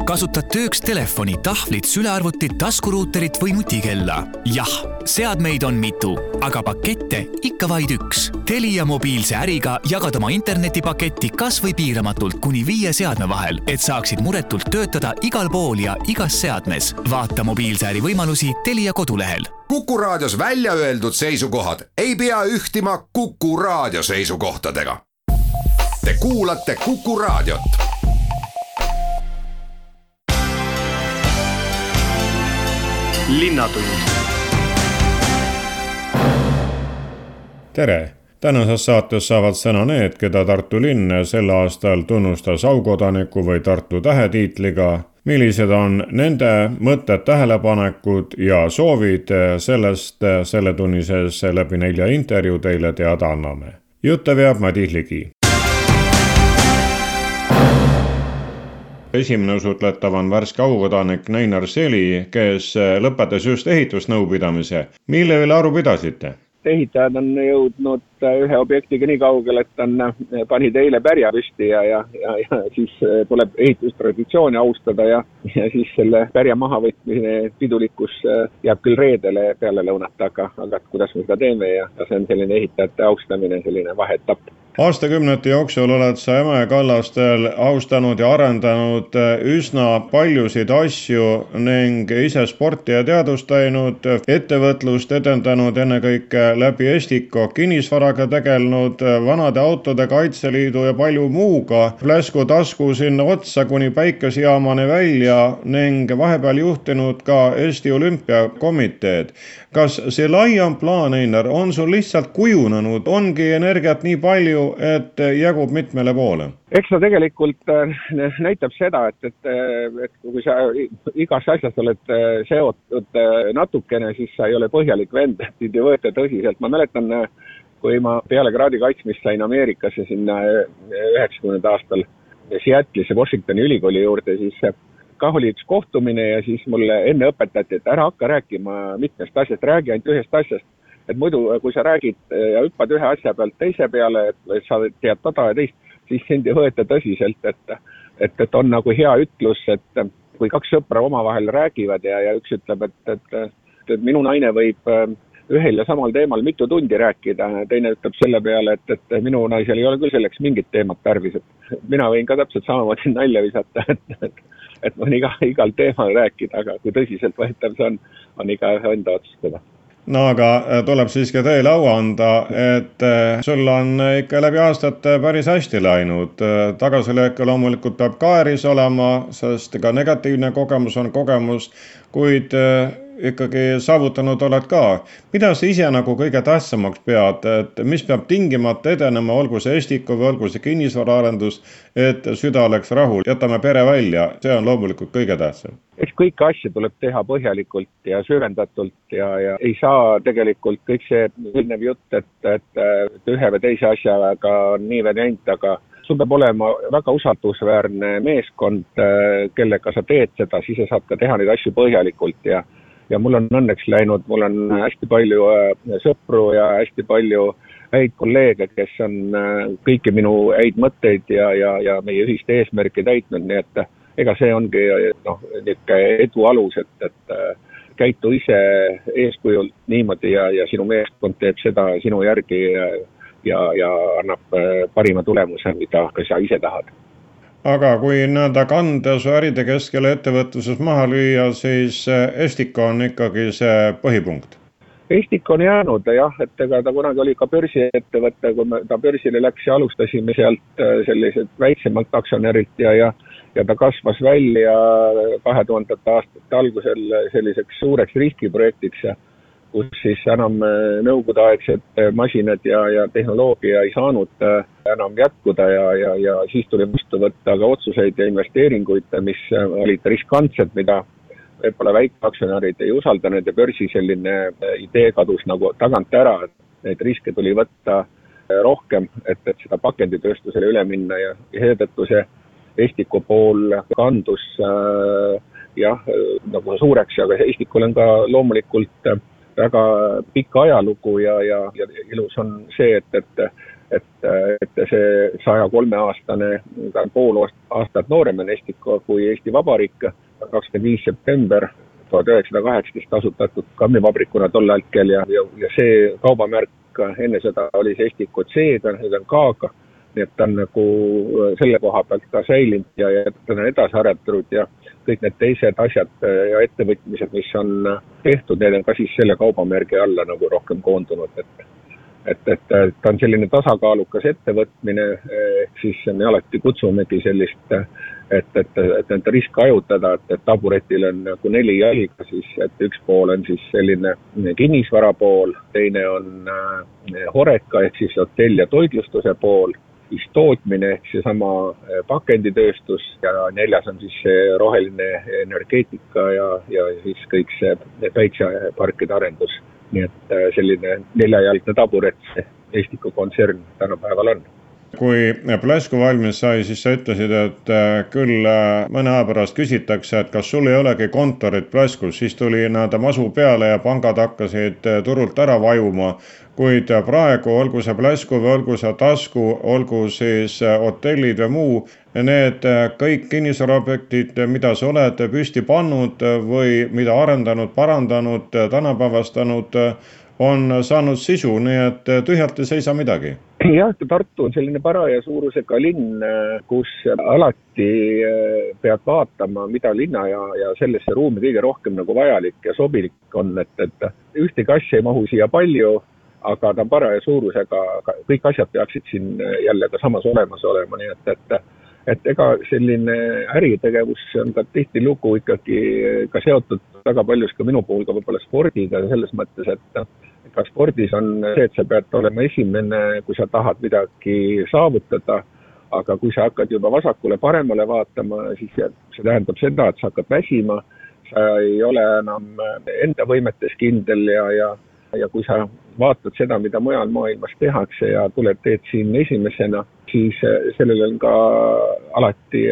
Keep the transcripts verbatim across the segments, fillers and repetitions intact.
kasutad tööks telefoni, tahvlit, sülearvutit, taskuruuterit või nutikella? Jah, seadmeid on mitu, aga pakette ikka vaid üks. Telia mobiilse äriga jagad oma internetipaketti kas või piiramatult kuni viie seadme vahel, et saaksid muretult töötada igal pool ja igas seadmes. Vaata mobiilse äri võimalusi Telia kodulehel. Kuku Raadios välja öeldud seisukohad ei pea ühtima Kuku Raadio seisukohtadega. Te kuulate Kuku Raadiot. Linnatund. Tere! Tänases saates saavad sõna need, keda Tartu linn sel aastal tunnustas aukodaniku või Tartu tähetiitliga. Millised on nende mõtted, tähelepanekud ja soovid sellest selle tunnises läbi nelja intervjuu teile teada anname. Jutte veab Madis Ligi. Esimene usutletav on värske aukodanik Neinar Seli, kes lõpetas just ehitusnõupidamise. Mille üle aru pidasite? Ehitajad on jõudnud ühe objektiga nii kaugel, et on panid eile pärja püsti ja, ja, ja, ja siis tuleb ehitustraditsiooni austada ja, ja siis selle pärja mahavõtmine pidulikkus jääb küll reedele peale lõunat, aga, aga kuidas me seda teeme ja see on selline ehitajate austamine, selline vaheetapp. Aastakümnete jooksul oled sa Emajõe kallastel austanud ja arendanud üsna paljusid asju ning ise sporti ja teadust teinud, ettevõtlust edendanud ennekõike läbi Estiko, kinnisvaraga tegelenud, vanade autode Kaitseliidu ja palju muuga, läsku tasku sinna otsa kuni päikesejaamani välja ning vahepeal juhtinud ka Eesti Olümpiakomiteed. Kas see laiam plaan, Einar, on sul lihtsalt kujunenud, ongi energiat nii palju, et jagub mitmele poole? Eks ta tegelikult näitab seda, et, et, et kui sa igas asjas oled seotud natukene, siis sa ei ole põhjalik vend, et ei võeta tõsiselt. Ma mäletan, kui ma peale kraadi kaitsmist sain Ameerikasse sinna üheksakümnendal aastal Seattle'is Washingtoni ülikooli juurde, siis kah oli üks kohtumine ja siis mulle enne õpetati, et ära hakka rääkima mitmest asjast, räägi ainult ühest asjast. Et muidu, kui sa räägid ja hüppad ühe asja pealt teise peale, et sa tead tada ja teist, siis sind ei võeta tõsiselt, et, et, et on nagu hea ütlus, et kui kaks sõpra omavahel räägivad ja, ja üks ütleb, et, et, et minu naine võib ühel ja samal teemal mitu tundi rääkida, teine ütleb selle peale, et, et minu naisel ei ole küll selleks mingit teemat tarvis, et mina võin ka täpselt samamoodi nalja visata, et, et, et ma võin iga, igal teemal rääkida, aga kui tõsiselt võetav see on, on iga ühe enda otsustada. No aga tuleb siiski teile au anda, et sul on ikka läbi aastate päris hästi läinud. Tagasilööke loomulikult peab ka äris olema, sest ka negatiivne kogemus on kogemus, kuid ikkagi saavutanud oled ka. Mida sa ise nagu kõige tähtsamaks pead, et mis peab tingimata edenema, olgu see Estiko või olgu see kinnisvaraarendus, et süda oleks rahul, jätame pere välja, see on loomulikult kõige tähtsam. Eks kõiki asju tuleb teha põhjalikult ja süvendatult ja, ja ei saa tegelikult kõik see ilnev jutt, et, et, et ühe või teise asjaga on nii variant, aga sul peab olema väga usaldusväärne meeskond, kellega sa teed seda, siis sa saad ka teha neid asju põhjalikult ja Ja mul on õnneks läinud, mul on hästi palju sõpru ja hästi palju häid kolleege, kes on kõiki minu häid mõtteid ja, ja, ja meie ühiste eesmärki täitnud, nii et ega see ongi noh, edu alus, et, et käitu ise eeskujult niimoodi ja, ja sinu meeskond teeb seda sinu järgi ja, ja annab parima tulemuse, mida ka sa ise tahad. Aga kui näeda kande su äride keskele ettevõtluses maha lüüa, siis Estiko on ikkagi see põhipunkt. Estiko on jäänud, jah, et ega ta kunagi oli ka börsiettevõte, kui ta börsile läks ja alustasime sealt sellised väiksemalt aktsionärilt ja, ja, ja ta kasvas välja kahe tuhandete aastate algusel selliseks suureks riskiprojektiks ja kus siis enam nõukogudeaegsed masinad ja, ja tehnoloogia ei saanud enam jätkuda ja, ja, ja siis tuli vastu võtta ka otsuseid ja investeeringuid, mis olid riskantsed, mida võib-olla väikeaktsionärid ei usaldanud ja börsi selline idee kadus nagu tagant ära, et neid riske tuli võtta rohkem, et, et seda pakenditööstusele üle minna ja seetõttu see Estiko pool kandus jah, nagu suureks, aga Estikul on ka loomulikult väga pikka ajalugu ja, ja, ja ilus on see, et, et et, et see saja kolme aastane, pool aastat noorem on Estiko kui Eesti Vabariik, kakskümmend viis september tuhat üheksasada kaheksateist asutatud kammivabrikuna tol hetkel ja, ja, ja see kaubamärk enne seda oli see Estiko C-ga, nüüd on K-ga, nii et ta on nagu selle koha pealt ka säilinud ja, ja ta on edasi arendatud ja kõik need teised asjad ja ettevõtmised, mis on tehtud, need on ka siis selle kaubamärgi alla nagu rohkem koondunud, et et, et ta on selline tasakaalukas ettevõtmine, siis me alati kutsumegi sellist, et, et, et, et risk hajutada, et, et taburetil on nagu neli jalga, siis et üks pool on siis selline kinnisvara pool, teine on horeka ehk siis hotell- ja toitlustuse pool, siis tootmine ehk seesama pakenditööstus ja neljas on siis see roheline energeetika ja, ja siis kõik see päikseparkide arendus. Nii et selline neljajalgne taburet see Estiko kontsern tänapäeval on. Kui Pläsku valmis sai, siis sa ütlesid, et küll mõne aja pärast küsitakse, et kas sul ei olegi kontorit Pläskus, siis tuli näeda masu peale ja pangad hakkasid turult ära vajuma, kuid praegu olgu see Pläsku või olgu see Tasku, olgu siis hotellid või muu, need kõik kinnisvaraobjektid, mida sa oled püsti pannud või mida arendanud, parandanud, tänapäevastanud, on saanud sisu, nii et tühjalt ei seisa midagi. Jah, Tartu on selline paraja suurusega linn, kus alati pead vaatama, mida linna ja, ja sellesse ruumi kõige rohkem nagu vajalik ja sobilik on, et, et ühtegi asja ei mahu siia palju, aga ta on paraja suurusega, kõik asjad peaksid siin jälle ka samas olemas olema, nii et, et et ega selline äritegevus on ka tihti lugu ikkagi ka seotud väga paljus ka minu puhul ka võib-olla spordiga selles mõttes, et ka spordis on see, et sa pead olema esimene, kui sa tahad midagi saavutada, aga kui sa hakkad juba vasakule paremale vaatama, siis see tähendab seda, et sa hakkad väsima, sa ei ole enam enda võimetes kindel ja, ja, ja kui sa vaatad seda, mida mujal maailmas tehakse ja tuled teed siin esimesena, siis sellel on ka alati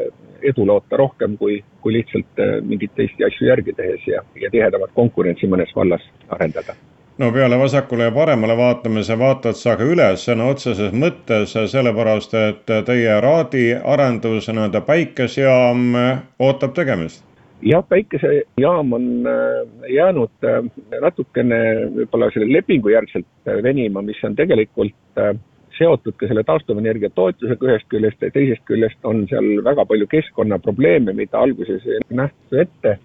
edu loota rohkem kui, kui lihtsalt mingit teisi asju järgi tehes ja, ja tihedamat konkurentsi mõnes vallas arendada. No peale vasakule ja paremale vaatamise vaatad sa ka üles sõna otseses mõttes, sellepärast et teie raadi arendus nõnda päikesejaam ootab tegemist. Jah, päikesejaam on jäänud natukene võib-olla selle lepingu järgselt venima, mis on tegelikult seotud ka selle taastuvenergia toetusega ühest küljest ja teisest küljest on seal väga palju keskkonnaprobleeme, mida alguses ei nähtud ette.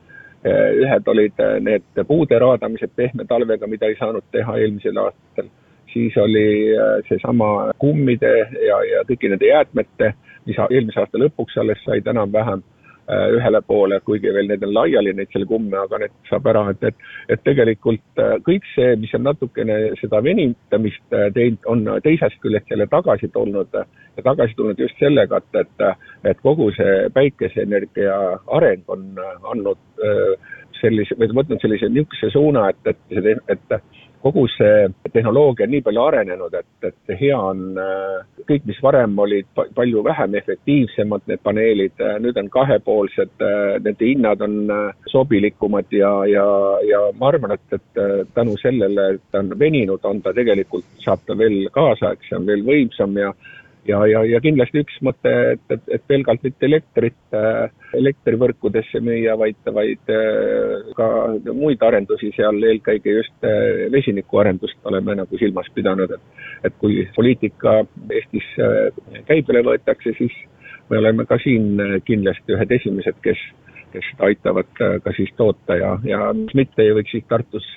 Ühed olid need puude raadamised pehme talvega, mida ei saanud teha eelmisel aastal. Siis oli seesama kummide ja, ja kõiki nende jäätmete, mis eelmise aasta lõpuks alles said enam vähem ühele poole, kuigi veel need on laiali neid selle kumme, aga need saab ära, et, et, et tegelikult kõik see, mis on natukene seda venitamist teinud, on teisest küljest jälle tagasi tulnud ja tagasi tulnud just sellega, et, et, et kogu see päikeseenergia areng on andnud sellise, või võtnud sellise niisuguse suuna, et, et, et kogu see tehnoloogia on nii palju arenenud, et, et hea on kõik, mis varem olid palju vähem efektiivsemad, need paneelid, nüüd on kahepoolsed, nende hinnad on sobilikumad ja, ja, ja ma arvan, et, et tänu sellele, et ta on veninud, on ta tegelikult, saab ta veel kaasaegsem, veel võimsam ja Ja, ja, ja kindlasti üks mõte, et, et, et pelgalt mitte elektrit elektrivõrkudesse müüa, vaid, vaid ka muid arendusi seal, eelkõige just vesinikuarendust oleme nagu silmas pidanud, et, et kui poliitika Eestis käibele võetakse, siis me oleme ka siin kindlasti ühed esimesed, kes, kes aitavad ka siis toota ja, ja mis mitte ei võiks siis Tartus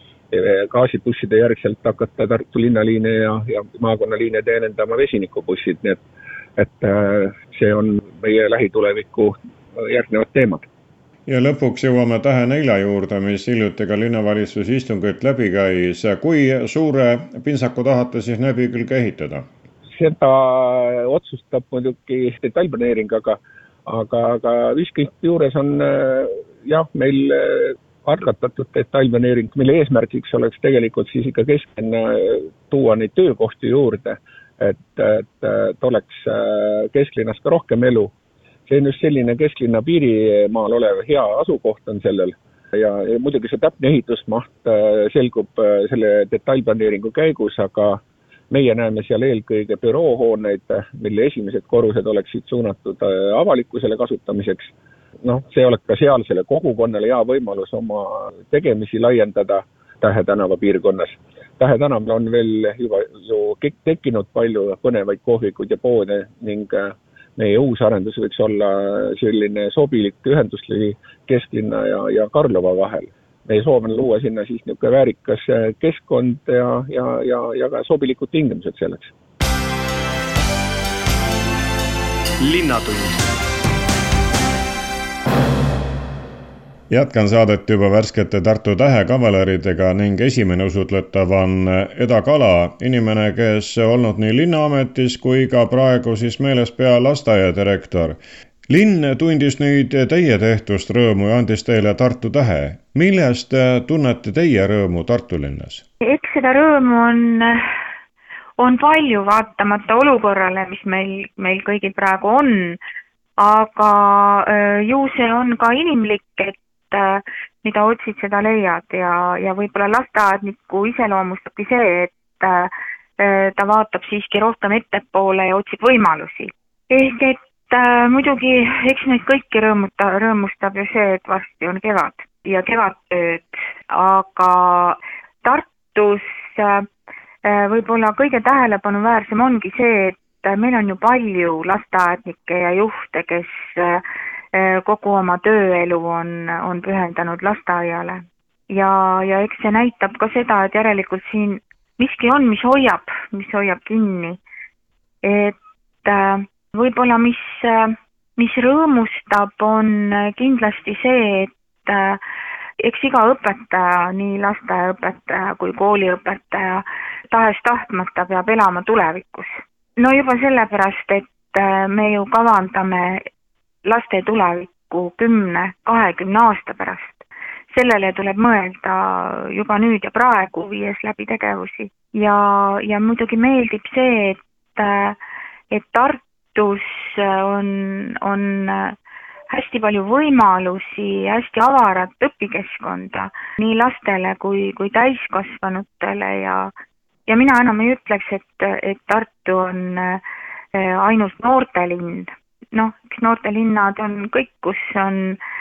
gaasibusside järgselt hakata Tartu linnaliine ja, ja maakonnaliine teenendama vesinikubussid, nii et, et see on meie lähituleviku järgnevad teemad. Ja lõpuks jõuame Tähe nelja juurde, mis hiljuti ka linnavalitsus istungit läbi käis. Kui suure pintsaku tahate siis läbi külge ehitada? Seda otsustab muidugi detailplaneering, aga, aga, aga viiskümmend juures on jah, meil algatatud detailplaneering, mille eesmärgiks oleks tegelikult siis ikka kesklinna tuua neid töökohti juurde, et, et, et oleks kesklinnas ka rohkem elu. See on just selline kesklinna piirimaal olev hea asukoht on sellel ja, ja muidugi see täpne ehitusmaht selgub selle detailplaneeringu käigus, aga meie näeme seal eelkõige büroohooneid, mille esimesed korrused oleksid suunatud avalikkusele kasutamiseks. Noh, see oleks ka sealsele kogukonnale hea võimalus oma tegemisi laiendada Tähe tänava piirkonnas. Tähe tänaval on veel juba ju tekkinud palju põnevaid kohvikuid ja poode ning meie uus arendus võiks olla selline sobilik ühendusli kesklinna ja, ja Karlova vahel. Meie soov on luua sinna siis niisugune väärikas keskkond ja, ja, ja, ja ka sobilikud tingimused selleks. Linnatund. Jätkan saadet juba värskete Tartu Tähe kavaleridega ning esimene usutletav on Eda Kala, inimene, kes olnud nii linnaametis kui ka praegu siis meelespea lasteaia direktor. Linn tundis nüüd teie tehtust rõõmu ja andis teile Tartu Tähe. Millest tunnete teie rõõmu Tartu linnas? Eks seda rõõmu on, on palju vaatamata olukorrale, mis meil, meil kõigil praegu on, aga ju see on ka inimlik, et mida otsid, seda leiad ja, ja võib-olla lasteaedniku iseloomustabki see, et ta vaatab siiski rohkem ettepoole ja otsib võimalusi. Ehk et muidugi eks neid kõiki rõõmuta, rõõmustab ju see, et varsti on kevad ja kevadtööd, aga Tartus võib-olla kõige tähelepanuväärsem ongi see, et meil on ju palju lasteaednikke ja juhte, kes kogu oma tööelu on, on pühendanud lasteaiale. Ja, ja eks see näitab ka seda, et järelikult siin miski on, mis hoiab, mis hoiab kinni. Et võib-olla mis, mis rõõmustab, on kindlasti see, et eks iga õpetaja, nii lasteaiaõpetaja kui kooliõpetaja, tahes tahtmata peab elama tulevikus. No juba sellepärast, et me ju kavandame laste tulevikku kümne, kahekümne aasta pärast. Sellele tuleb mõelda juba nüüd ja praegu, viies läbi tegevusi. Ja, ja muidugi meeldib see, et, et Tartus on, on hästi palju võimalusi, hästi avarat õpikeskkonda nii lastele kui, kui täiskasvanutele ja, ja mina enam ei ütleks, et, et Tartu on ainult noortelinn. Noh, eks noortelinnad on kõik, kus on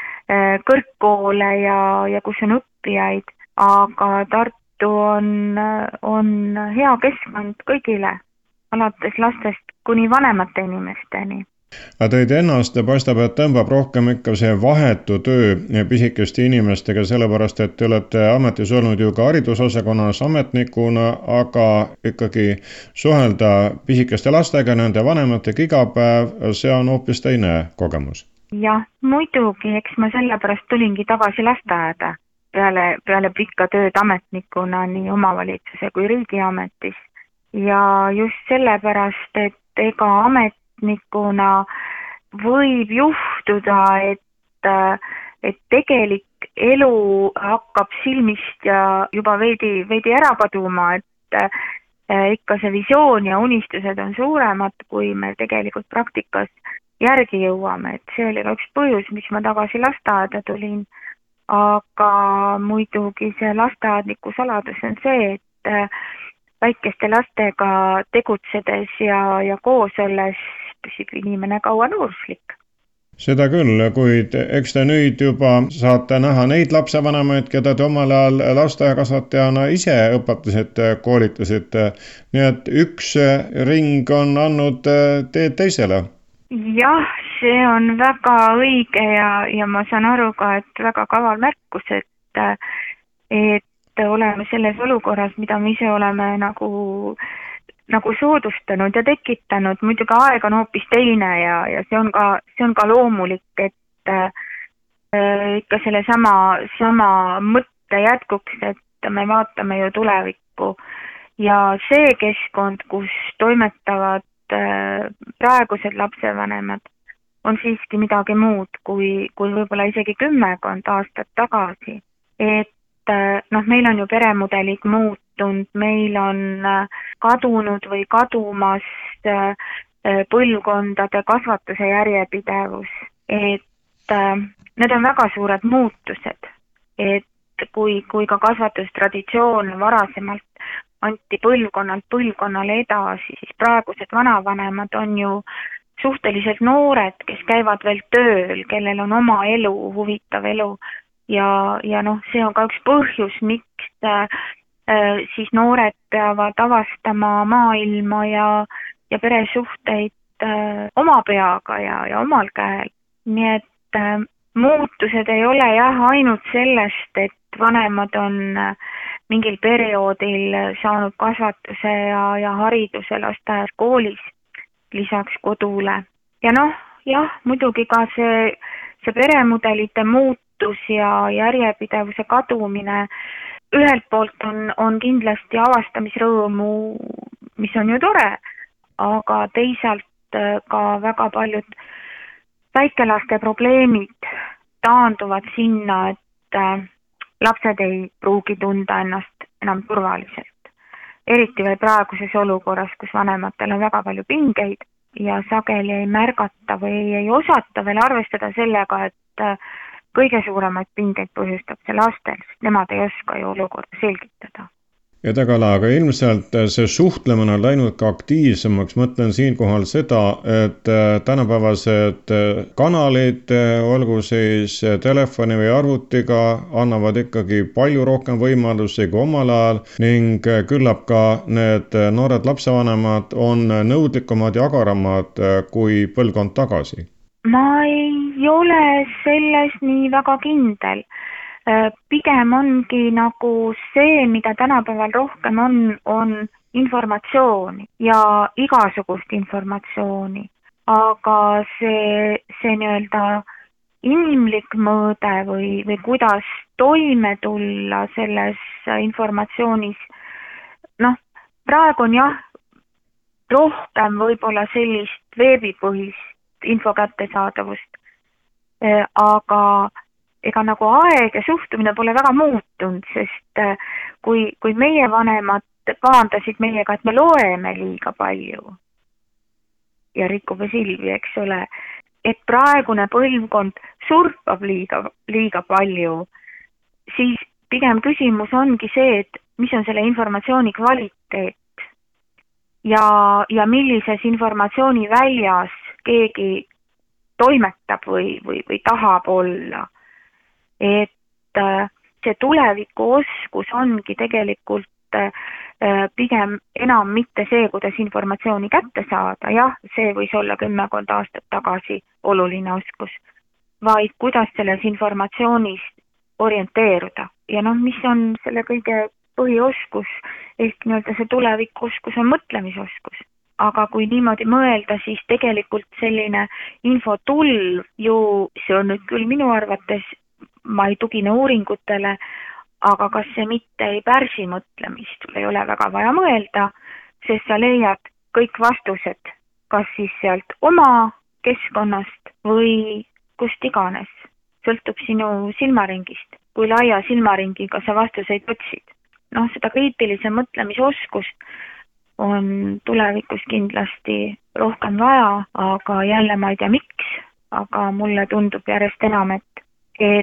kõrgkoole ja, ja kus on õppijaid, aga Tartu on, on hea keskkond kõigile, alates lastest kuni vanemate inimesteni. Teid ennast paistab, et tõmbab rohkem ikka see vahetu töö pisikeste inimestega, sellepärast, et te olete ametis olnud ju ka haridusosakonnas ametnikuna, aga ikkagi suhelda pisikeste lastega, nende vanematega iga päev, see on hoopis teine kogemus. Jah, muidugi, eks ma sellepärast tulingi tagasi lasteaeda peale, peale pikka tööd ametnikuna nii omavalitsuse kui riigiametis. Ja just sellepärast, et ega amet nikuna võib juhtuda, et, et tegelik elu hakkab silmist ja juba veidi, veidi ära kaduma, et ikka see visioon ja unistused on suuremad, kui me tegelikult praktikas järgi jõuame. Et see oli ka üks põhjus, miks ma tagasi lasteaeda tulin. Aga muidugi see lasteaedniku saladus on see, et väikeste lastega tegutsedes ja, ja koos olles püsib inimene kaua noorslik. Seda küll, kuid eks te nüüd juba saate näha neid lapsevanemaid, keda te omal ajal lasteaiakasvatajana ise õpetasite, koolitasite. Nii et üks ring on andnud teed teisele. Jah, see on väga õige ja, ja ma saan aru ka, et väga kaval märkus, et, et oleme selles olukorras, mida me ise oleme nagu nagu soodustanud ja tekitanud. Muidugi aeg on hoopis teine ja, ja see on ka, see on ka loomulik, et äh, ikka selle sama, sama mõtte jätkuks, et me vaatame ju tulevikku ja see keskkond, kus toimetavad äh, praegused lapsevanemad, on siiski midagi muud kui, kui võib-olla isegi kümmekond aastat tagasi. Et noh, meil on ju peremudelid muutunud, meil on kadunud või kadumas põlvkondade kasvatuse järjepidevus. Et need on väga suured muutused, et kui, kui ka kasvatustraditsioon varasemalt anti põlvkonnalt põlvkonnale edasi, siis praegused vanavanemad on ju suhteliselt noored, kes käivad veel tööl, kellel on oma elu, huvitav elu ja, ja noh, see on ka üks põhjus, miks äh, siis noored peavad avastama maailma ja, ja peresuhteid äh, oma peaga ja, ja omal käel. Nii et äh, muutused ei ole jah ainult sellest, et vanemad on äh, mingil perioodil saanud kasvatuse ja, ja hariduse lasteaias koolis lisaks kodule. Ja noh, jah, muidugi ka see, see peremudelite muutus ja järjepidevuse kadumine ühelt poolt on, on kindlasti avastamisrõõmu, mis on ju tore, aga teisalt ka väga paljud väikelaste probleemid taanduvad sinna, et lapsed ei pruugi tunda ennast enam turvaliselt. Eriti veel praeguses olukorras, kus vanematel on väga palju pingeid ja sageli ei märgata või ei osata veel arvestada sellega, et kõige suuremaid pingeid põhjustab see lastel, sest nemad ei oska ju olukorda selgitada. Ja Tagala, aga ilmselt see suhtlemine on läinud ka aktiivsemaks. Mõtlen siinkohal seda, et tänapäevased kanalid, olgu siis telefoni või arvutiga, annavad ikkagi palju rohkem võimalusi kui omal ajal ning küllap ka need noored lapsevanemad on nõudlikumad ja agaramad kui põlvkond tagasi. Ma ei ole selles nii väga kindel. Pigem ongi nagu see, mida tänapäeval rohkem on, on informatsiooni ja igasugust informatsiooni. Aga see, see nii-öelda inimlik mõõde või, või kuidas toime tulla selles informatsioonis, noh, praegu on jah, rohkem võib-olla sellist veebipõhist info kättesaadavust, aga ega nagu aeg ja suhtumine pole väga muutunud, sest kui, kui meie vanemad paandasid meiega, et me loeme liiga palju ja rikub silmi, eks ole, et praegune põlvkond surfab liiga, liiga palju, siis pigem küsimus ongi see, et mis on selle informatsiooni kvaliteet ja, ja millises informatsiooni väljas keegi toimetab või, või, või tahab olla. Et see tulevikuoskus ongi tegelikult pigem enam mitte see, kuidas informatsiooni kätte saada, jah, see võis olla kümmekond aastat tagasi oluline oskus, vaid kuidas selles informatsioonis orienteeruda. Ja noh, mis on selle kõige põhioskus, ehk nii-öelda see tulevikuoskus on mõtlemisoskus. Aga kui niimoodi mõelda, siis tegelikult selline infotulv ju, see on nüüd küll minu arvates, ma ei tugine uuringutele, aga kas see mitte ei pärsi mõtlemist, sul ei ole väga vaja mõelda, sest sa leiad kõik vastused, kas siis sealt oma keskkonnast või kust iganes. Sõltub sinu silmaringist, kui laia silmaringiga sa vastuseid otsid. Noh, seda kriitilise mõtlemisoskust on tulevikus kindlasti rohkem vaja, aga jälle ma ei tea miks, aga mulle tundub järjest enam, et, et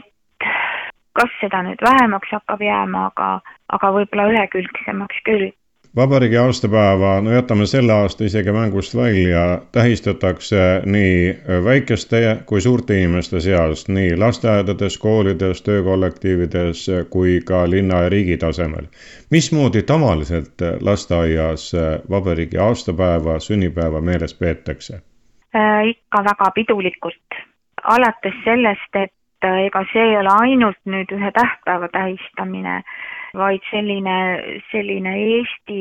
kas seda nüüd vähemaks hakkab jääma, aga, aga võib-olla ühekülgsemaks küll. Vabariigi aastapäeva, no jätame selle aasta isegi mängust välja, tähistatakse nii väikeste kui suurte inimeste seas, nii lasteaedades, koolides, töökollektiivides kui ka linna ja riigi tasemel. Mismoodi tavaliselt lasteaias vabariigi aastapäeva, sünnipäeva meeles peetakse? Äh, ikka väga pidulikult. Alates sellest, et ega see ei ole ainult nüüd ühe tähtpäeva tähistamine, vaid selline, selline Eesti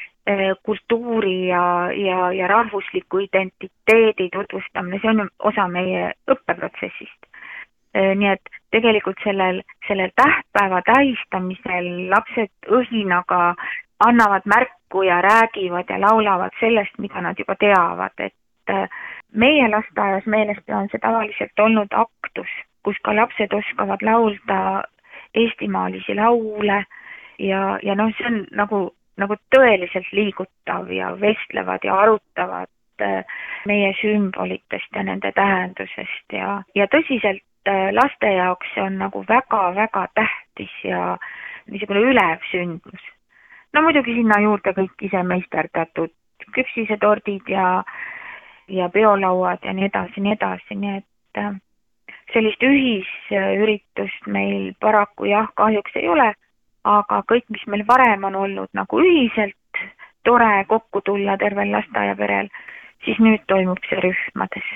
kultuuri ja, ja, ja rahvusliku identiteedi tutvustamine, see on osa meie õppeprotsessist. Nii et tegelikult sellel, sellel tähtpäeva tähistamisel lapsed õhinaga annavad märku ja räägivad ja laulavad sellest, mida nad juba teavad. Et meie lasteaias meelest on see tavaliselt olnud aktus, kus ka lapsed oskavad laulda eestimaalisi laule ja, ja noh, see on nagu, nagu tõeliselt liigutav ja vestlevad ja arutavad meie sümbolitest ja nende tähendusest ja, ja tõsiselt laste jaoks see on nagu väga-väga tähtis ja niisugune ülev sündmus. no muidugi sinna juurde kõik ise meisterdatud küpsisetordid ja, ja peolauad ja nii edasi, nii edasi, nii et sellist ühisüritust meil paraku jah, kahjuks ei ole, aga kõik, mis meil varem on olnud nagu ühiselt tore kokku tulla tervel lasteaiaperel, siis nüüd toimub see rühmades.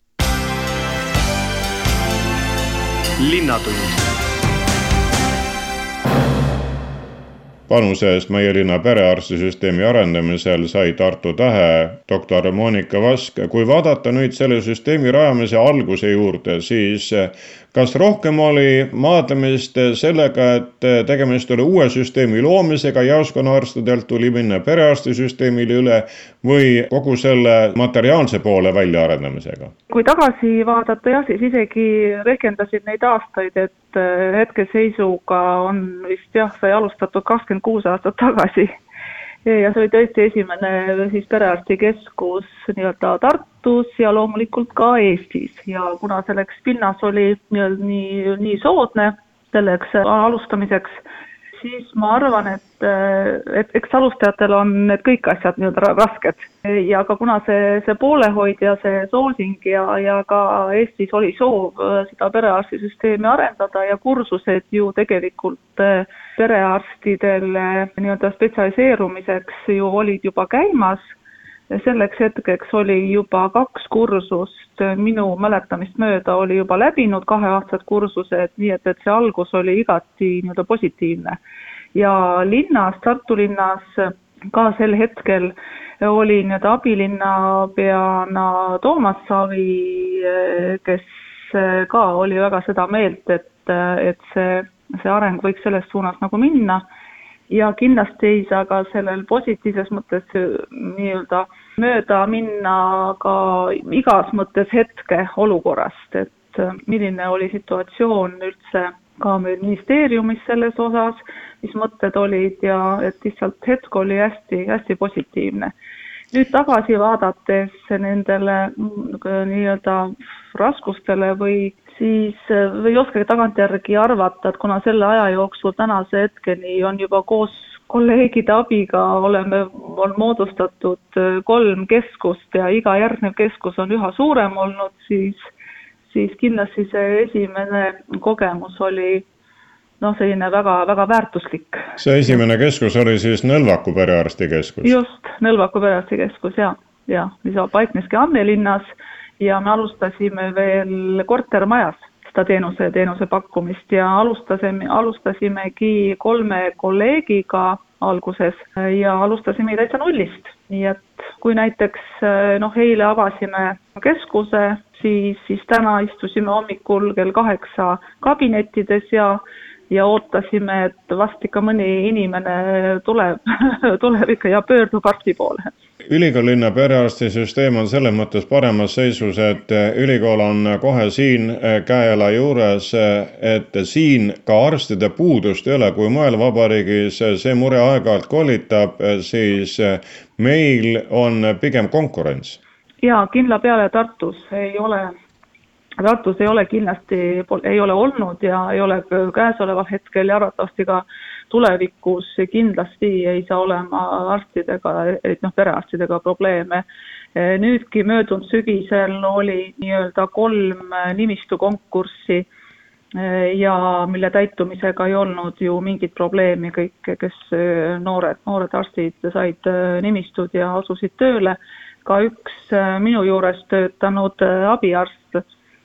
Linnatund. Panuse eest meie linna perearstisüsteemi arendamisel sai Tartu Tähe doktor Monika Vask. Kui vaadata nüüd selle süsteemi rajamise alguse juurde, siis kas rohkem oli maadlemist sellega, et tegemist oli uue süsteemi loomisega, jaoskonnaarstidelt tuli minna perearstisüsteemile üle või kogu selle materiaalse poole välja arendamisega? Kui tagasi vaadata, jah, siis isegi rehkendasid neid aastaid, et hetkeseisuga on vist jah, sai alustatud kakskümmend kuus aastat tagasi. Ja see oli tõesti esimene siis perearstikeskus nii-öelda Tartus ja loomulikult ka Eestis. Ja kuna selleks pinnas oli nii, nii soodne selleks alustamiseks, siis ma arvan, et, et eks alustajatel on need kõik asjad nii-öelda rasked. Ja ka kuna see, see poolehoid ja see soosing ja, ja ka Eestis oli soov seda perearstisüsteemi arendada ja kursused ju tegelikult perearstidel nii-öelda spetsialiseerumiseks ju olid juba käimas. Selleks hetkeks oli juba kaks kursust, minu mäletamist mööda oli juba läbinud kaheaastased kursused, nii et, et see algus oli igati nii-öelda positiivne. Ja linnas, Tartu linnas ka sel hetkel oli nii-öelda abilinnapeana Toomas Savi, kes ka oli väga seda meelt, et, et see, see areng võiks selles suunas nagu minna. Ja kindlasti ei saa ka sellel positiivses mõttes nii-öelda mööda minna ka igas mõttes hetke olukorrast, et milline oli situatsioon üldse ka meil ministeeriumis selles osas, mis mõtted olid ja et lihtsalt hetk oli hästi, hästi positiivne. Nüüd tagasi vaadates nendele nii-öelda raskustele või siis või oskagi tagantjärgi arvata, et kuna selle aja jooksul tänase hetkeni on juba koos kolleegide abiga oleme, on moodustatud kolm keskust ja iga järgnev keskus on üha suurem olnud, siis, siis kindlasti see esimene kogemus oli noh, selline väga, väga väärtuslik. See esimene keskus oli siis Nõlvaku perearstikeskus? Just, Nõlvaku perearstikeskus, jah. Ja, mis paikneski Annelinnas. Ja me alustasime veel kortermajas seda teenuse, teenuse pakkumist ja alustasime, alustasimegi kolme kolleegiga alguses ja alustasime täitsa nullist. Nii et kui näiteks noh, eile avasime keskuse, siis, siis täna istusime hommikul kell kaheksa kabinettides ja ja ootasime, et vast ikka mõni inimene tuleb, tuleb ikka ja pöördub arsti poole. Ülikoolilinna perearstisüsteem on selles mõttes paremas seisus, et ülikool on kohe siin käela juures, et siin ka arstide puudust ei ole. Kui mujal vabariigis see mure aeg-ajalt kolitab, siis meil on pigem konkurents. Ja kindla peale Tartus ei ole Tartus ei ole kindlasti ei ole olnud ja ei ole käesoleval hetkel ja arvatavasti ka tulevikus kindlasti ei saa olema arstidega, noh, perearstidega probleeme. Nüüdki möödunud sügisel oli nii-öelda kolm nimistu konkurssi ja mille täitumisega ei olnud ju mingit probleemi, kõik, kes noored, noored arstid said nimistud ja asusid tööle. Ka üks minu juures töötanud abiarst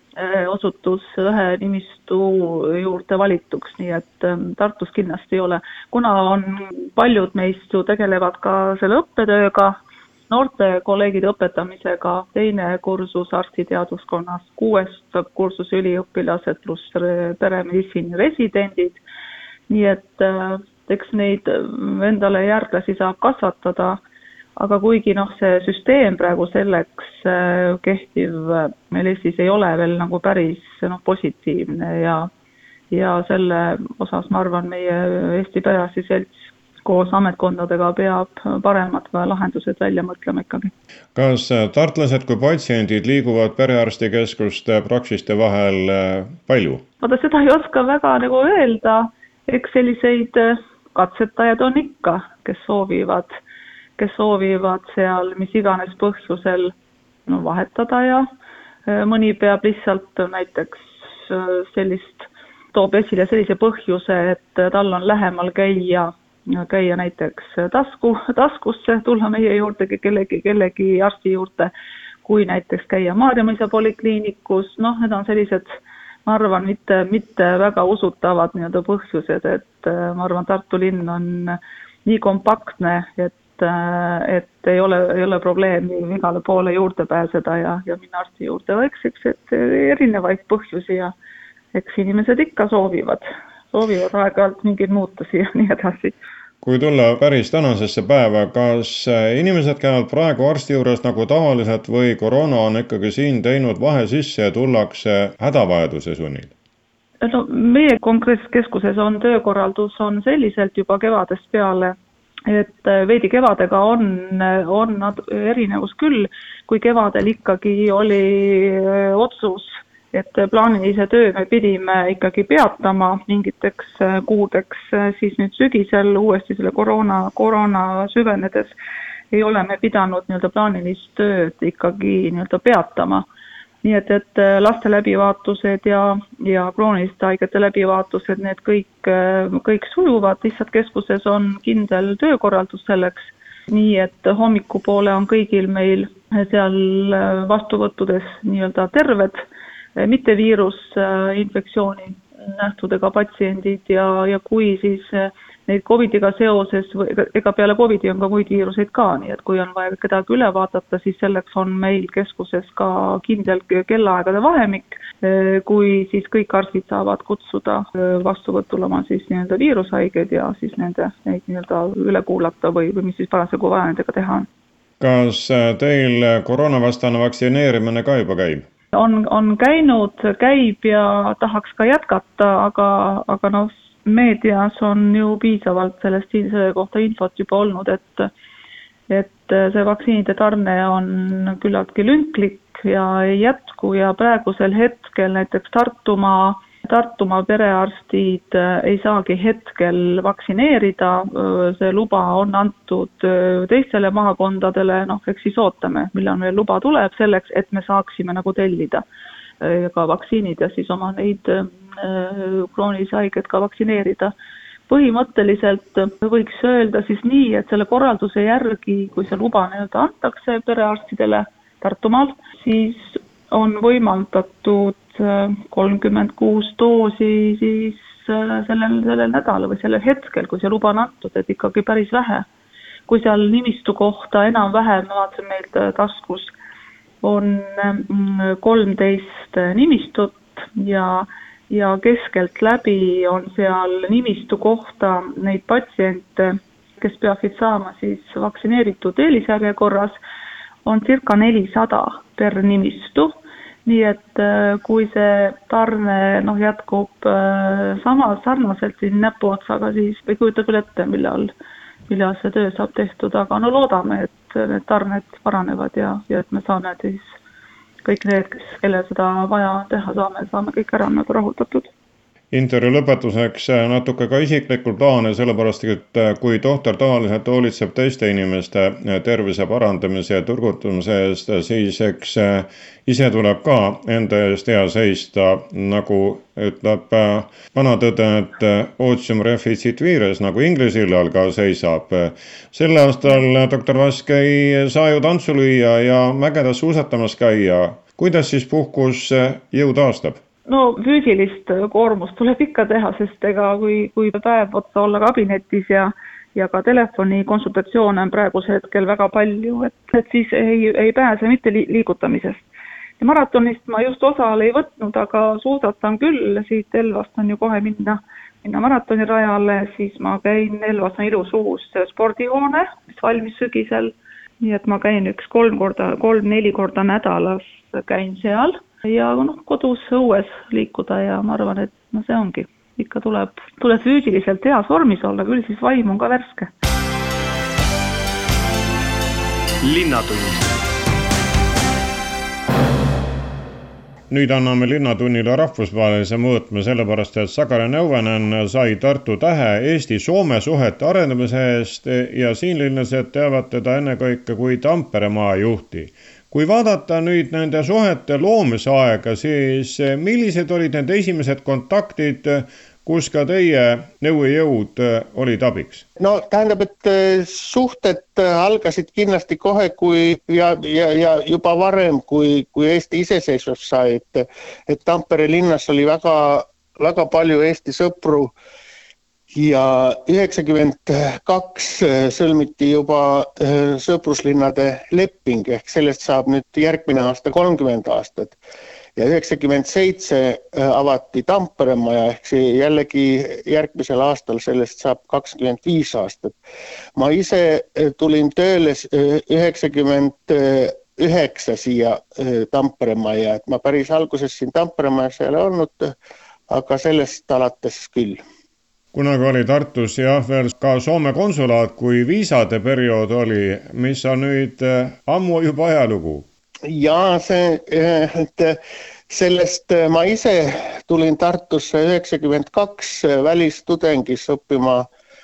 osutus ühe nimistu juurde valituks, nii et Tartus kindlasti ei ole. Kuna on paljud meist ju tegelevad ka selle õppetööga, noorte kolleegide õpetamisega, teine kursus arstiteaduskonnas, kuuest kursus üliõpilased pluss peremeditsiini residendid, nii et eks neid endale järglasi saab kasvatada. Aga kuigi noh, see süsteem praegu selleks kehtiv meil Eestis ei ole veel nagu päris noh, positiivne ja, ja selle osas ma arvan meie Eesti perearstiselts koos ametkondadega peab paremad lahendused välja mõtlema ikkagi. Kas tartlased kui patsiendid liiguvad perearstikeskuste praksiste vahel palju? Vaata, seda ei oska väga nagu öelda, eks selliseid katsetajad on ikka, kes soovivad, kes soovivad seal mis iganes põhjusel no, vahetada ja mõni peab lihtsalt näiteks sellist, toob esile sellise põhjuse, et tal on lähemal käia, käia näiteks tasku, taskusse, tulla meie juurde kellegi, kellegi arsti juurde, kui näiteks käia Maarjamõisa polikliinikus, noh, need on sellised, ma arvan, mitte, mitte väga usutavad nii-öelda põhjused, et ma arvan, Tartu linn on nii kompaktne, et, et ei ole, ei ole probleemi igale poole juurde pääseda ja, ja minna arsti juurde, eks, eks, et erinevaid põhjusi ja eks inimesed ikka soovivad, soovivad aeg-ajalt mingeid muutusi ja nii edasi. Kui tulla päris tänasesse päeva, kas inimesed käivad praegu arsti juures nagu tavaliselt või koroona on ikkagi siin teinud vahe sisse ja tullakse hädavajaduse sunnil? No, meie konkreetses keskuses on töökorraldus on selliselt juba kevadest peale, et veidi kevadega on, on erinevus küll, kui kevadel ikkagi oli otsus, et plaanilise töö me pidime ikkagi peatama mingiteks kuudeks, siis nüüd sügisel uuesti selle koroona, koroona süvenedes ei ole me pidanud nii-öelda plaanilist tööd ikkagi nii-öelda peatama. Nii et, et laste läbivaatused ja, ja krooniliste haigete läbivaatused, need kõik, kõik sujuvad, lihtsalt keskuses on kindel töökorraldus selleks, nii et hommikupoole on kõigil meil seal vastuvõttudes nii-öelda terved, mitte viirusinfektsiooni nähtudega patsiendid ja, ja kui siis neid covidiga seoses, ega peale covidi on ka muid viiruseid ka, nii et kui on vaja kedagi üle vaadata, siis selleks on meil keskuses ka kindel kellaaegade vahemik, kui siis kõik arstid saavad kutsuda vastuvõtul oma siis nii-öelda viirushaigeid ja siis nende neid nii-öelda üle kuulata või, või mis siis parasjagu vaja nendega teha on. Kas teil koroonavastane vaktsineerimine ka juba käib? On, on käinud, käib ja tahaks ka jätkata, aga, aga noh, meedias on ju piisavalt sellest selle kohta infot juba olnud, et, et see vaktsiinide tarne on küllaltki lünklik ja ei jätku ja praegusel hetkel näiteks Tartumaa, Tartumaa perearstid ei saagi hetkel vaktsineerida, see luba on antud teistele maakondadele, noh, eks siis ootame, millal meil luba tuleb selleks, et me saaksime nagu tellida ka vaktsiinid ja siis oma neid kroonilisi haiged ka vaktsineerida. Põhimõtteliselt võiks öelda siis nii, et selle korralduse järgi, kui see luba nii-öelda antakse perearstidele Tartumaal, siis on võimaldatud kolmkümmend kuus doosi siis sellel, sellel nädalal või sellel hetkel, kui see luba on antud, et ikkagi päris vähe. Kui seal nimistu kohta enam-vähem, ma vaatasin meilt taskus, on kolmteist nimistut ja, ja keskelt läbi on seal nimistu kohta neid patsiente, kes peaksid saama siis vaktsineeritud eelisjärjekorras, on circa nelisada per nimistu. Nii et kui see tarne noh, jätkub sama sarnaselt siin näpuotsaga, siis ei kujuta küll ette, millal, millal see töö saab tehtud, aga no loodame, et need tarned paranevad ja, ja et me saame siis kõik need, kes, kelle seda vaja teha saame, saame kõik ära nagu rahuldatud. Intervjuu lõpetuseks natuke ka isiklikul plaane, sellepärast, et kui tohter tavaliselt hoolitseb teiste inimeste tervise parandamise ja turgutamise eest, siis eks ise tuleb ka enda eest hea seista, nagu ütleb vanatõde, et otium reficit vires, nagu inglise illal ka seisab. Sel aastal doktor Vask ei saa ju tantsu lüüa ja mägedas suusatamas käia. Kuidas siis puhkus jõu taastab? No füüsilist koormust tuleb ikka teha, sest ega kui, kui päev otsa olla kabinetis ja, ja ka telefoni konsultatsioone on praeguse hetkel väga palju, et, et siis ei, ei pääse mitte liigutamisest. Ja maratonist ma just osal ei võtnud, aga suusatan küll, siit Elvast on ju kohe minna, minna maratonirajale, siis ma käin, Elvas on ilus uus spordihoone, mis valmis sügisel, nii et ma käin üks kolm korda, kolm-neli korda nädalas käin seal. Ja no, kodus õues liikuda ja ma arvan, et no see ongi. Ikka tuleb, tuleb füüsiliselt heas vormis olla, küll siis vaim on ka värske. Linnatund. nüüd anname Linnatunnile rahvusvahelise mõõtme, sellepärast et Sakari Neuvonen sai Tartu tähe Eesti-Soome suhete arendamise eest ja siinlinlased teavad teda ennekõike kui Tampere maajuhti. Kui vaadata nüüd nende suhete loomise aega, siis millised olid need esimesed kontaktid, kus ka teie nõujõud olid abiks? No tähendab, et suhted algasid kindlasti kohe kui ja, ja, ja juba varem, kui, kui Eesti iseseisvus sai, et, et Tampere linnas oli väga, väga palju Eesti sõpru ja üheksakümmend kaks sõlmiti juba sõpruslinnade leping, ehk sellest saab nüüd järgmine aasta kolmkümmend aastat. Ja üheksakümmend seitse avati Tampere maja, ehk see jällegi järgmisel aastal sellest saab kakskümmend viis aastat. Ma ise tulin tööle üheksakümmend üheksa siia Tampere maja, et ma päris alguses siin Tampere majas ei ole olnud, aga sellest alates küll. Kunagi oli Tartus jah veel ka Soome konsulaat, kui viisade periood oli, mis on nüüd ammu juba ajalugu. Ja see, et sellest ma ise tulin Tartusse üheksakümmend kaks välistudengis õppima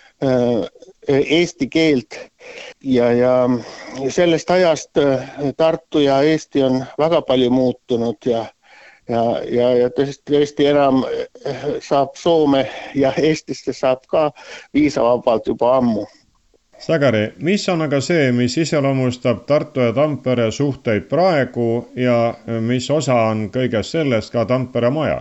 eesti keelt ja, ja sellest ajast Tartu ja Eesti on väga palju muutunud ja Ja, ja, ja tõesti, tõesti enam saab Soome ja Eestisse saab ka viisavabalt juba ammu. Sakari, mis on aga see, mis iseloomustab Tartu ja Tampere suhteid praegu ja mis osa on kõigest sellest ka Tampere majal?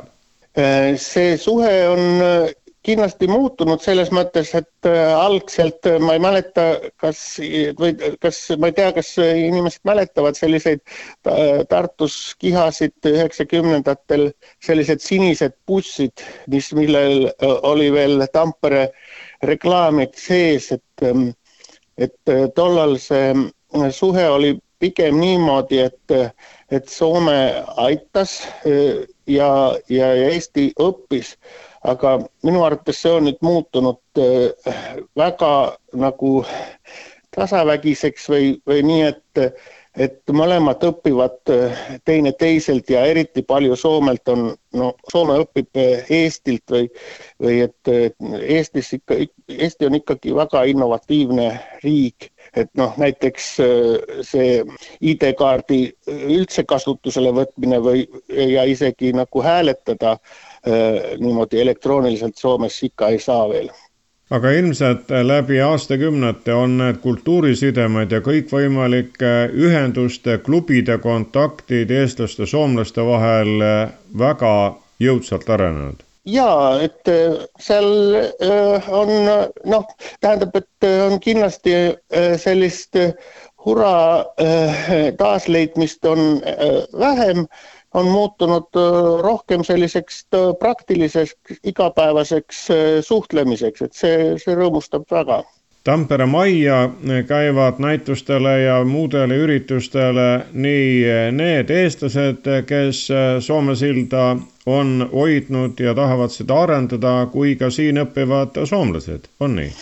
See suhe on kindlasti muutunud selles mõttes, et algselt ma ei mäleta, kas, või kas, ma ei tea, kas inimesed mäletavad selliseid Tartus kihasid üheksakümnendatel, sellised sinised bussid, mis millel oli veel Tampere reklaamid sees, et, et tollal see suhe oli pigem niimoodi, et, et Soome aitas ja, ja Eesti õppis. Aga minu arvates see on nüüd muutunud väga nagu tasavägiseks või, või nii, et, et mõlemad õpivad teine teiselt ja eriti palju Soomelt on, no Soome õpib Eestilt või, või et Eestis ikka, Eesti on ikkagi väga innovatiivne riik, et noh, näiteks see I D-kaardi üldse kasutusele võtmine või ja isegi nagu hääletada niimoodi elektrooniliselt Soomes ikka ei saa veel. Aga ilmselt läbi aastakümnete on need kultuurisidemed ja kõikvõimalike ühenduste, klubide kontaktid eestlaste, soomlaste vahel väga jõudsalt arenenud. Jaa, et seal on, noh, tähendab, et on kindlasti sellist hurra taasleidmist on vähem, on muutunud rohkem selliseks praktiliseks igapäevaseks suhtlemiseks, et see, see rõõmustab väga. Tampere majja käivad näitustele ja muudele üritustele nii need eestlased, kes Soome silda on hoidnud ja tahavad seda arendada, kui ka siin õppivad soomlased, on nii?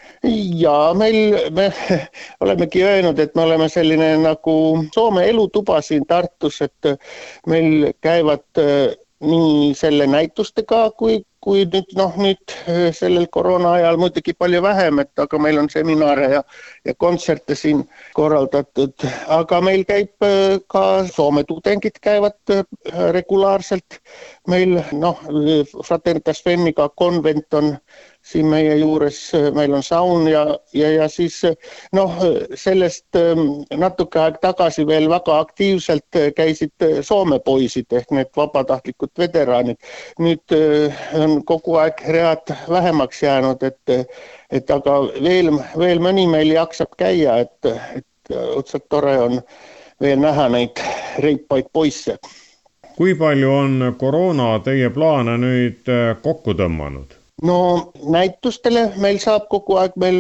Ja meil me olemegi öelnud, et me oleme selline nagu Soome elutuba siin Tartus, et meil käivad nii selle näitustega, kui, kui nüüd, noh, nüüd sellel koroona ajal muidugi palju vähem, et aga meil on seminare ja, ja kontserte siin korraldatud, aga meil käib ka Soome tudengid käivad regulaarselt. Meil, noh, Fraternitas Femmiga konvent on siin meie juures, meil on saun ja, ja, ja siis noh, sellest natuke aeg tagasi veel väga aktiivselt käisid Soome poisid ehk need vabatahtlikud veteraanid. Nüüd on kogu aeg read vähemaks jäänud, et, et aga veel, veel mõni meil jaksab käia, et, et õudselt tore on veel näha neid reipaid poisse. Kui palju on koroona teie plaane nüüd kokku tõmmanud? No näitustele meil saab kogu aeg, meil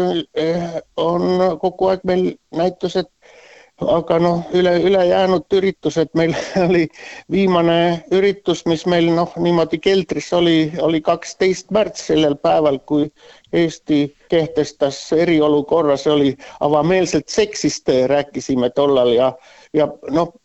on kogu aeg meil näitused, aga noh, üle, üle jäänud üritused, meil oli viimane üritus, mis meil noh, niimoodi keldris oli, oli kaksteist märts sellel päeval, kui Eesti kehtestas eriolukorra, see oli avameelselt seksist, rääkisime tollal ja, ja noh,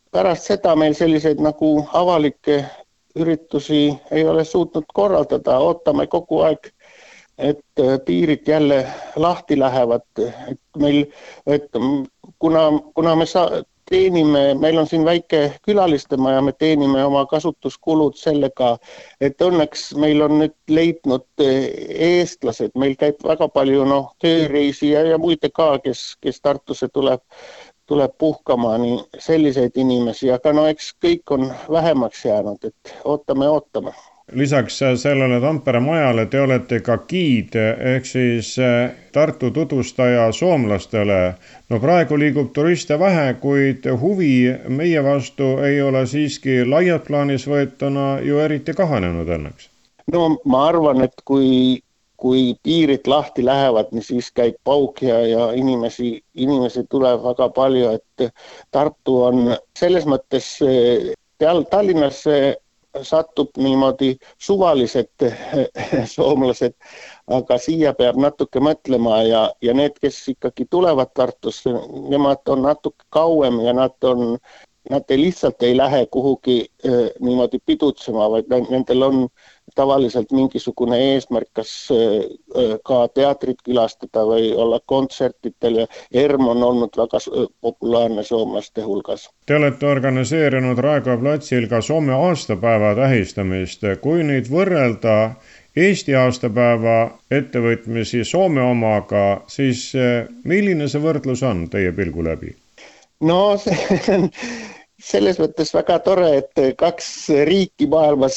pärast seda meil selliseid nagu avalikke üritusi ei ole suutnud korraldada, ootame kogu aeg, et piirid jälle lahti lähevad, et meil, et kuna, kuna me sa, teenime, meil on siin väike külalistema ja me teenime oma kasutuskulud sellega, et õnneks meil on nüüd leidnud eestlased, meil käib väga palju noh, tööreisi ja, ja muide ka, kes, kes Tartusse tuleb, tuleb puhkama, nii selliseid inimesi, aga no eks kõik on vähemaks jäänud, et ootame, ootame. Lisaks sellele Tampere majale te olete ka giid, ehk siis Tartu tutvustaja soomlastele. No praegu liigub turiste vähe, kuid huvi meie vastu ei ole siiski laiad plaanis võetuna ju eriti kahanenud õnneks. No ma arvan, et kui, kui piirid lahti lähevad, niin siis käib pauk ja, ja inimesi, inimesi tuleb väga palju, et Tartu on selles mõttes Tallinnas satub niimoodi suvalised soomlased, aga siia peab natuke mõtlema ja, ja need, kes ikkagi tulevad Tartusse, nemad on natuke kauem ja nad, on, nad ei lihtsalt ei lähe kuhugi eh, niimoodi pidutsema, vaid nendel on tavaliselt mingisugune eesmärk, kas eh, ka teatrit külastada või olla kontsertitel ja ERM on olnud väga populaarne soomlaste hulgas. Te olete organiseerinud Raekoja platsil ka Soome aastapäeva tähistamist. Kui nüüd võrrelda Eesti aastapäeva ettevõtmisi Soome omaga, siis milline see võrdlus on teie pilgu läbi? No see on selles mõttes väga tore, et kaks riiki maailmas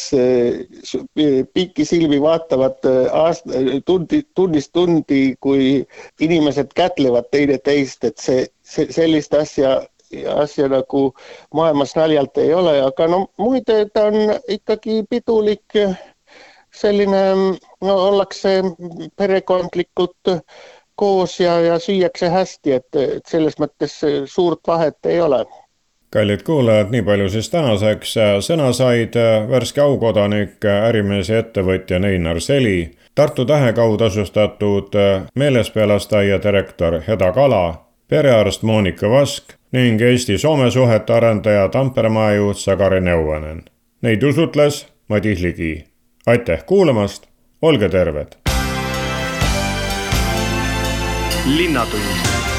pikki silmi vaatavad aasta, tundi, tunnist tundi, kui inimesed kätlevad teine teist, et see, see sellist asja asja nagu maailmas naljalt ei ole, aga no muide ta on ikkagi pidulik selline, no ollakse perekondlikult koos ja, ja süüakse hästi, et, et selles mõttes suurt vahet ei ole. Kallid kuulajad, nii palju siis tänaseks. Sõna said värske aukodanik, ärimees ja ettevõtja Neinar Seli, Tartu Tähekau tasustatud meelespealastaja direktor Heda Kala, perearst Monika Vask ning Eesti-Soome suhete arendaja Tampere maajuht Sakari Neuvanen. Neid usutles Madis Ligi. Aitäh kuulamast, olge terved! Linnatund